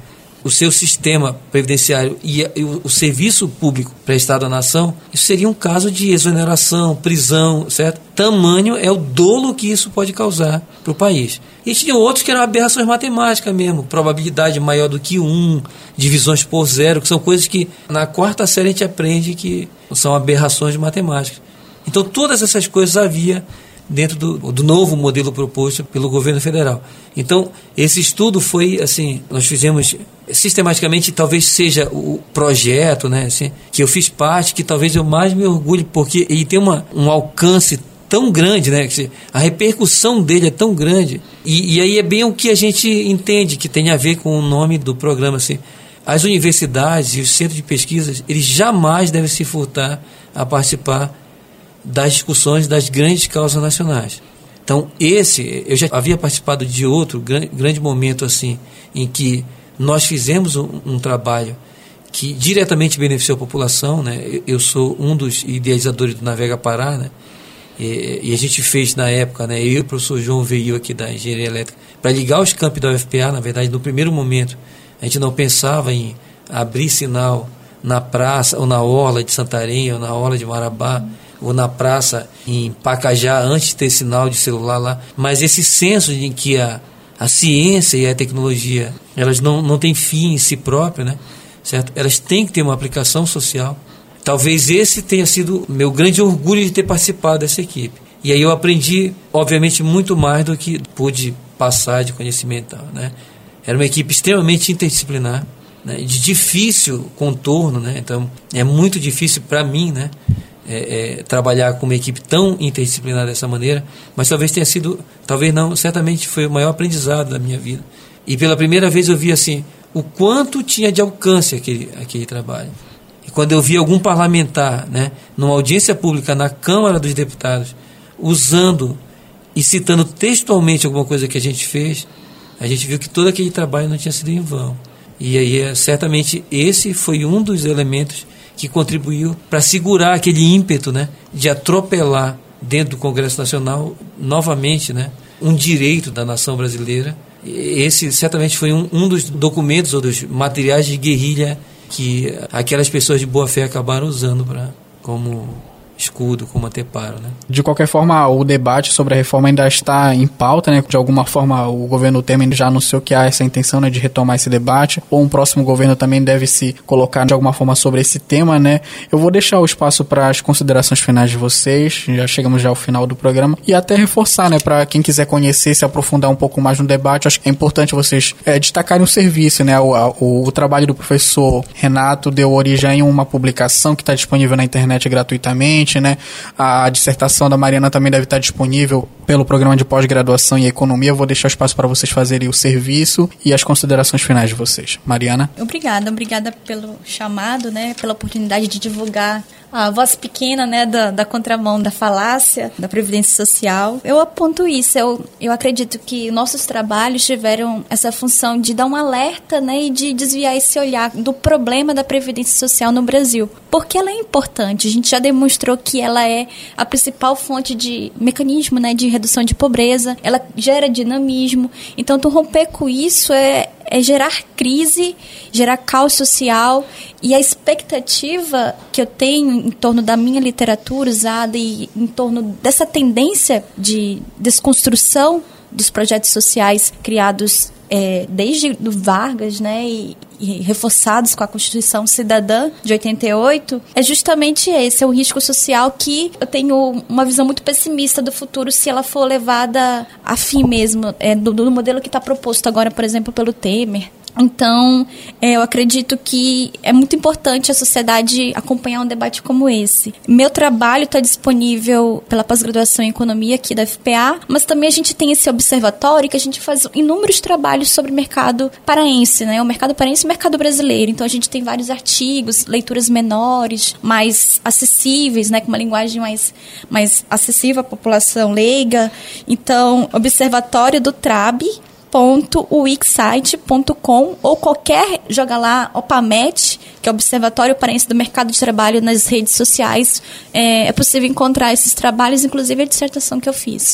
o seu sistema previdenciário e o serviço público prestado à nação, isso seria um caso de exoneração, prisão, certo? Tamanho é o dolo que isso pode causar para o país. E tinha outros que eram aberrações matemáticas mesmo, probabilidade maior do que 1, divisões por 0, que são coisas que na 4ª série a gente aprende que são aberrações matemáticas. Então todas essas coisas havia dentro do novo modelo proposto pelo governo federal. Então, esse estudo foi, assim, nós fizemos sistematicamente, talvez seja o projeto, né, assim, que eu fiz parte, que talvez eu mais me orgulhe, porque ele tem um alcance tão grande, né, a repercussão dele é tão grande, e aí é bem o que a gente entende, que tem a ver com o nome do programa, assim. As universidades e os centros de pesquisas, eles jamais devem se furtar a participar das discussões das grandes causas nacionais. Então, eu já havia participado de outro grande momento assim, em que nós fizemos um trabalho que diretamente beneficiou a população, né? Eu sou um dos idealizadores do Navega Pará, né? E a gente fez na época, né? Eu e o professor João veio aqui da Engenharia Elétrica para ligar os campi da UFPA. Na verdade, no primeiro momento, a gente não pensava em abrir sinal na praça ou na orla de Santarém ou na orla de Marabá, ou na praça em Pacajá, antes de ter sinal de celular lá. Mas esse senso em que a ciência e a tecnologia, elas não têm fim em si próprio, né? Certo? Elas têm que ter uma aplicação social. Talvez esse tenha sido meu grande orgulho de ter participado dessa equipe. E aí eu aprendi, obviamente, muito mais do que pude passar de conhecimento, né? Era uma equipe extremamente interdisciplinar, né? De difícil contorno, né? Então, é muito difícil para mim, né? Trabalhar com uma equipe tão interdisciplinar dessa maneira, mas talvez tenha sido, talvez não, certamente foi o maior aprendizado da minha vida. E pela primeira vez eu vi assim, o quanto tinha de alcance aquele trabalho. E quando eu vi algum parlamentar, né, numa audiência pública na Câmara dos Deputados, usando e citando textualmente alguma coisa que a gente fez, a gente viu que todo aquele trabalho não tinha sido em vão. E aí, certamente, esse foi um dos elementos que contribuiu para segurar aquele ímpeto, né, de atropelar dentro do Congresso Nacional, novamente, né, um direito da nação brasileira. Esse certamente foi um dos documentos ou dos materiais de guerrilha que aquelas pessoas de boa fé acabaram usando como escudo, como anteparo, né? De qualquer forma, o debate sobre a reforma ainda está em pauta, né? De alguma forma, o governo Temer já anunciou que há essa intenção, né, de retomar esse debate, ou um próximo governo também deve se colocar de alguma forma sobre esse tema, né? Eu vou deixar o espaço para as considerações finais de vocês, já chegamos ao final do programa, e até reforçar, né, para quem quiser conhecer, se aprofundar um pouco mais no debate, acho que é importante vocês destacarem o serviço, né? O trabalho do professor Renato deu origem a uma publicação que está disponível na internet gratuitamente, né? A dissertação da Mariana também deve estar disponível pelo programa de pós-graduação em economia. Eu vou deixar espaço para vocês fazerem o serviço e as considerações finais de vocês. Mariana? Obrigada pelo chamado, né? Pela oportunidade de divulgar a voz pequena, né, da contramão da falácia da Previdência Social. Eu aponto isso, eu acredito que nossos trabalhos tiveram essa função de dar um alerta, né, e de desviar esse olhar do problema da Previdência Social no Brasil. Porque ela é importante, a gente já demonstrou que ela é a principal fonte de mecanismo, né, de redução de pobreza, ela gera dinamismo, então romper com isso é gerar crise, gerar caos social, e a expectativa que eu tenho em torno da minha literatura usada e em torno dessa tendência de desconstrução dos projetos sociais criados desde do Vargas, né, e reforçados com a Constituição Cidadã de 88, é justamente esse, é um risco social que eu tenho uma visão muito pessimista do futuro se ela for levada a fim mesmo, do modelo que está proposto agora, por exemplo, pelo Temer. Então, eu acredito que é muito importante a sociedade acompanhar um debate como esse. Meu trabalho está disponível pela pós-graduação em economia aqui da FPA, mas também a gente tem esse observatório que a gente faz inúmeros trabalhos sobre o mercado paraense, né? O mercado paraense e o mercado brasileiro. Então, a gente tem vários artigos, leituras menores, mais acessíveis, né? Com uma linguagem mais acessível à população leiga. Então, observatório do TRAB, .wixsite.com ou joga lá OPAMET, que é o Observatório Paraense do Mercado de Trabalho, nas redes sociais. É possível encontrar esses trabalhos, inclusive a dissertação que eu fiz.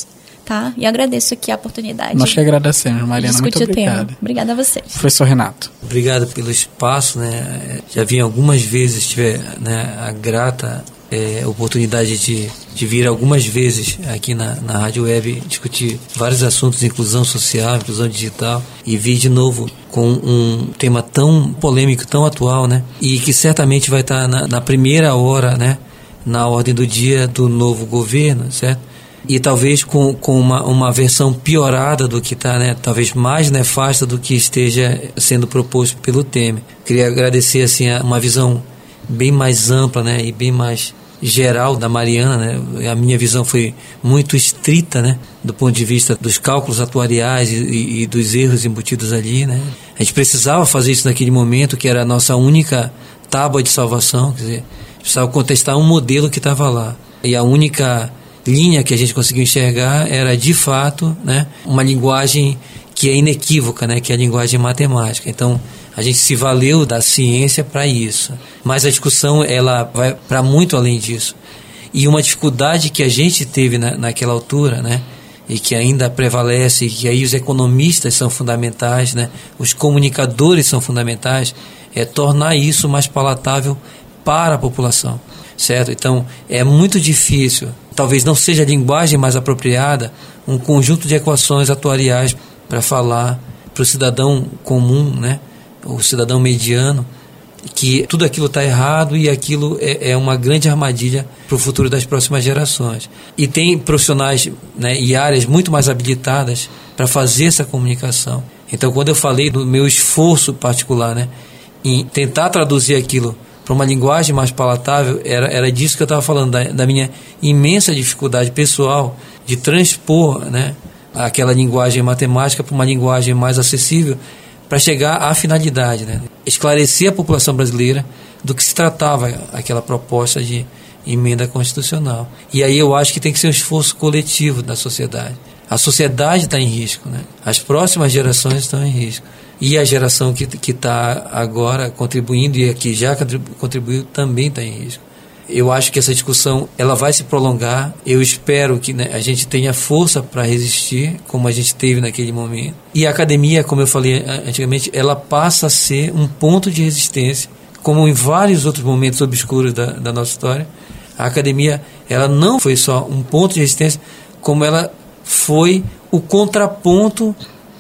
tá? E agradeço aqui a oportunidade. Nós que agradecemos, Mariana. Muito obrigado. Obrigada a vocês. Professor Renato. Obrigado pelo espaço, né? Já vim algumas vezes, tive, né, a grata oportunidade de vir algumas vezes aqui na Rádio Web discutir vários assuntos de inclusão social, inclusão digital, e vir de novo com um tema tão polêmico, tão atual, né? E que certamente vai estar na primeira hora, né? Na ordem do dia do novo governo, certo? E talvez com uma versão piorada do que está, né? Talvez mais nefasta do que esteja sendo proposto pelo Temer. Queria agradecer assim, uma visão bem mais ampla, né? E bem mais geral da Mariana, né? A minha visão foi muito estrita, né? Do ponto de vista dos cálculos atuariais e dos erros embutidos ali, né? A gente precisava fazer isso naquele momento, que era a nossa única tábua de salvação, quer dizer, precisava contestar um modelo que estava lá. E a única linha que a gente conseguiu enxergar era, de fato, né, uma linguagem que é inequívoca, né? Que é a linguagem matemática. Então, a gente se valeu da ciência para isso. Mas a discussão, ela vai para muito além disso. E uma dificuldade que a gente teve naquela altura, né? E que ainda prevalece, e que aí os economistas são fundamentais, né? Os comunicadores são fundamentais, é tornar isso mais palatável para a população, certo? Então, é muito difícil, talvez não seja a linguagem mais apropriada, um conjunto de equações atuariais para falar para o cidadão comum, né? O cidadão mediano, que tudo aquilo está errado e aquilo é uma grande armadilha para o futuro das próximas gerações. E tem profissionais, né, e áreas muito mais habilitadas para fazer essa comunicação. Então, quando eu falei do meu esforço particular, né, em tentar traduzir aquilo para uma linguagem mais palatável, era disso que eu estava falando, da minha imensa dificuldade pessoal de transpor, né, aquela linguagem matemática para uma linguagem mais acessível, para chegar à finalidade, né? Esclarecer a população brasileira do que se tratava aquela proposta de emenda constitucional. E aí eu acho que tem que ser um esforço coletivo da sociedade. A sociedade está em risco, né? As próximas gerações estão em risco. E a geração que está agora contribuindo e a que já contribuiu também está em risco. Eu acho que essa discussão ela vai se prolongar. Eu espero que, né, a gente tenha força para resistir, como a gente teve naquele momento. E a academia, como eu falei antigamente, ela passa a ser um ponto de resistência, como em vários outros momentos obscuros da nossa história. A academia ela não foi só um ponto de resistência, como ela foi o contraponto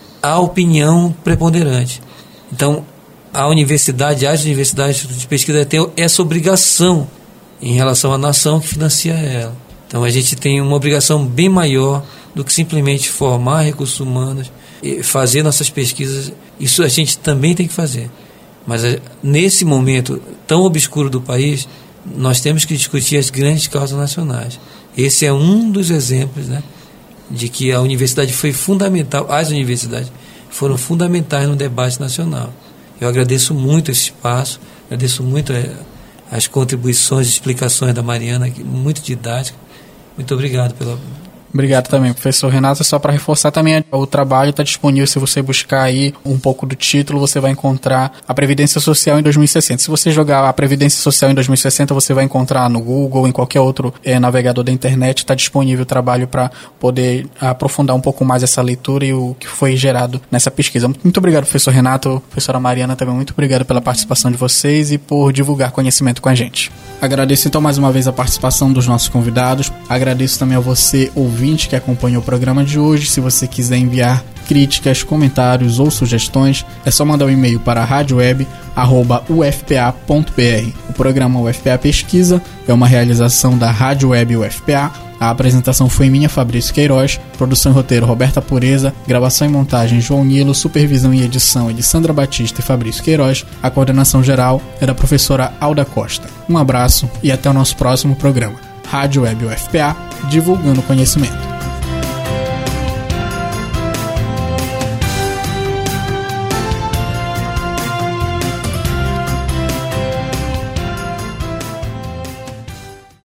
à opinião preponderante. Então, as universidades de pesquisa têm essa obrigação em relação à nação que financia ela. Então a gente tem uma obrigação bem maior do que simplesmente formar recursos humanos e fazer nossas pesquisas. Isso a gente também tem que fazer. Mas nesse momento tão obscuro do país, nós temos que discutir as grandes causas nacionais. Esse é um dos exemplos, né, de que a universidade foi fundamental, as universidades foram fundamentais no debate nacional. Eu agradeço muito esse espaço, agradeço muito as contribuições e explicações da Mariana, muito didática. Muito obrigado pela... Obrigado também, professor Renato. Só para reforçar também, o trabalho está disponível. Se você buscar aí um pouco do título, você vai encontrar a Previdência Social em 2060. Se você jogar a Previdência Social em 2060, você vai encontrar no Google, em qualquer outro navegador da internet. Está disponível o trabalho para poder aprofundar um pouco mais essa leitura e o que foi gerado nessa pesquisa. Muito obrigado, professor Renato. Professora Mariana também, muito obrigado pela participação de vocês e por divulgar conhecimento com a gente. Agradeço então mais uma vez a participação dos nossos convidados. Agradeço também a você, ouvinte, que acompanhou o programa de hoje. Se você quiser enviar críticas, comentários ou sugestões, é só mandar um e-mail para radioweb@ufpa.br. O programa UFPA Pesquisa é uma realização da Rádio Web UFPA. A apresentação foi minha, Fabrício Queiroz, produção e roteiro Roberta Pureza, gravação e montagem João Nilo, supervisão e edição de Sandra Batista e Fabrício Queiroz, a coordenação geral é da professora Alda Costa. Um abraço e até o nosso próximo programa. Rádio Web UFPA, divulgando conhecimento.